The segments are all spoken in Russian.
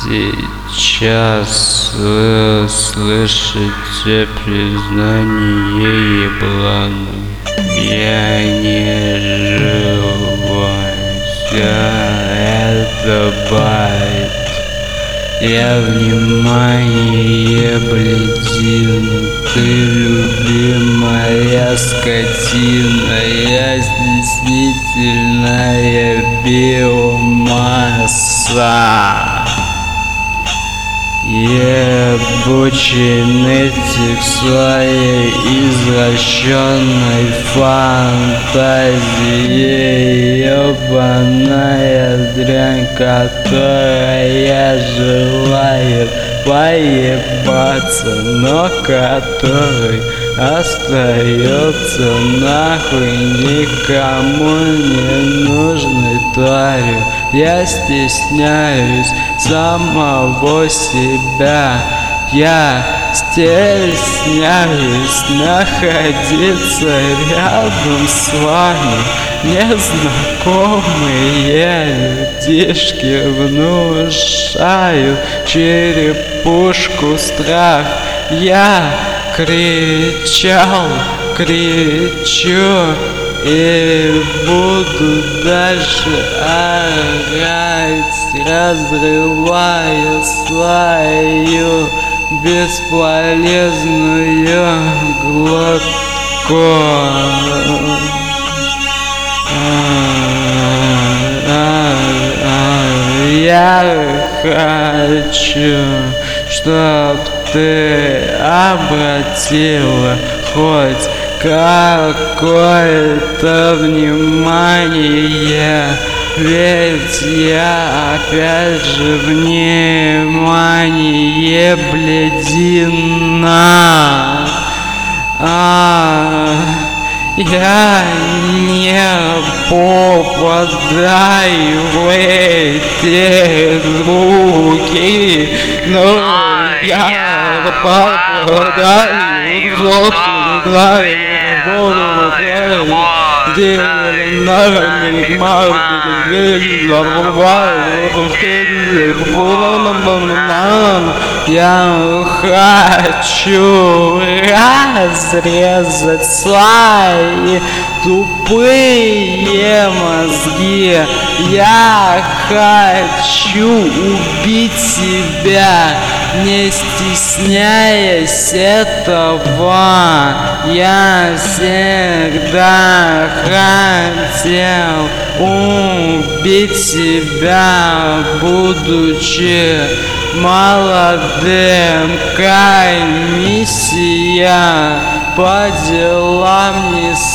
Сейчас вы слышите признание еблана. Я не живой, это байт. Я внимание, блядина, ты любимая скотина, я стеснительная биомасса. Ебучий нытик своей извращенной фантазией, ебаная дрянь, которая желает поебаться, но который остается нахуй никому не нужной тварью. Я стесняюсь самого себя, я стесняюсь находиться рядом с вами. Незнакомые людишки внушают черепушку страх. Я кричал, кричу и буду дальше орать, разрывая свою бесполезную глотку. Я хочу, чтоб ты обратила хоть какое-то внимание, ведь я опять же внимание, блядина. Я не попадаю в эти звуки, но я попадаю в я хочу разрезать свои тупые мозги. Я хочу убить себя, не стесняясь этого. Я всегда хотел убить себя, будучи молодым. Комиссия по делам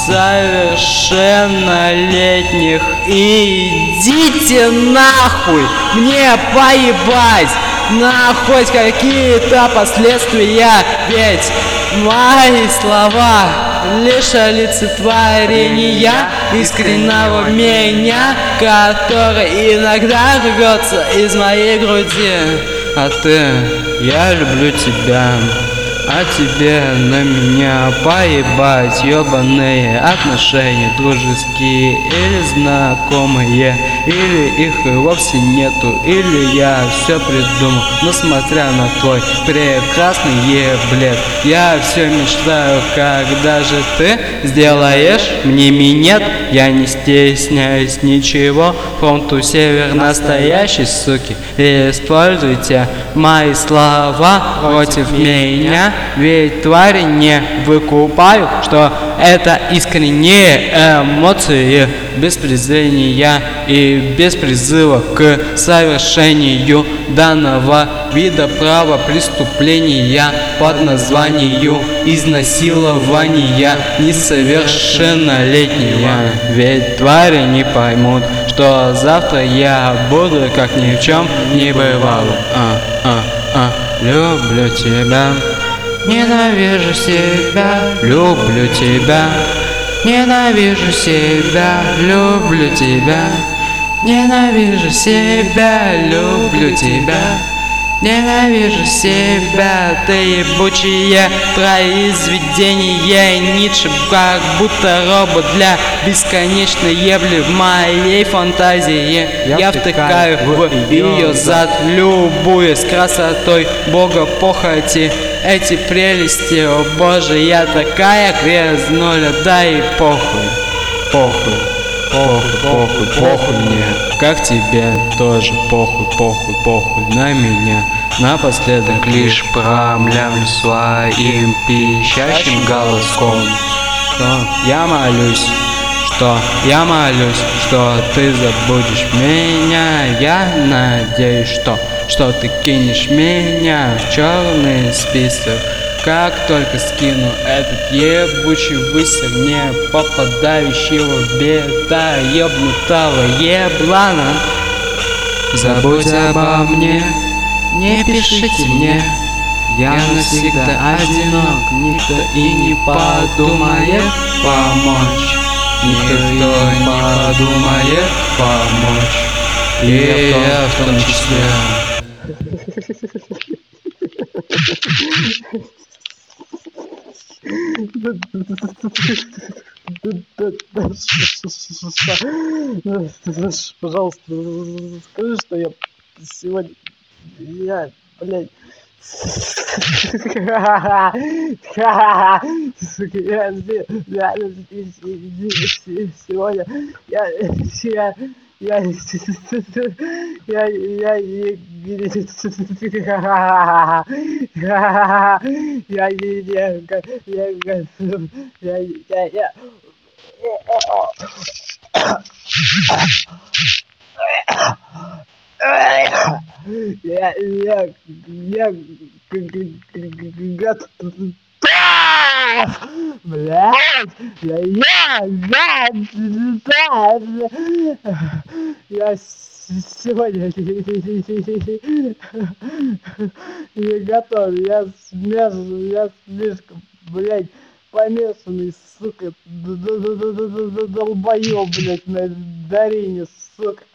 несовершеннолетних. Идите нахуй, мне поебать на хоть какие-то последствия, ведь мои слова лишь олицетворение искреннего меня, который иногда рвется из моей груди. А ты, я люблю тебя, а тебе на меня поебать. Ёбаные отношения, дружеские или знакомые, или их и вовсе нету, или я все придумал. Но смотря на твой прекрасный еблет, я все мечтаю, когда же ты сделаешь мне минет. Я не стесняюсь ничего, фронту север настоящий, суки. Используйте мои слова против меня, ведь твари не выкупают, что это искренние эмоции, без презрения и без призыва к совершению данного вида правопреступления под названием изнасилования несовершеннолетнего. Ведь твари не поймут, что завтра я буду как ни в чем не бывало. Люблю тебя, ненавижу себя, люблю тебя, ненавижу себя, люблю тебя, ненавижу себя, люблю тебя, Ненавижу себя, ты ебучее произведение Ницше, как будто робот для бесконечной ебли в моей фантазии. Я втыкаю в ее зад, любуясь красотой бога похоти. Эти прелести, о боже, я такая грязнуля, да и похуй, похуй. Похуй мне, как тебе тоже похуй на меня. Напоследок лишь промлявлю своим пищащим голоском, что я молюсь, что ты забудешь меня. Я надеюсь, что ты кинешь меня в черный список. Как только скину этот ебучий высер, не попадающего в беда ебнутого еблана. Забудь обо мне, не пишите мне, я навсегда одинок. Никто и не подумает помочь, никто не подумает помочь, и я в том числе. Пожалуйста, скажи, что я сегодня... блядь... Сегодня я сегодня не готов, я слишком, блядь, помешанный, сука, долбоёб, блядь, на Дарине, сука.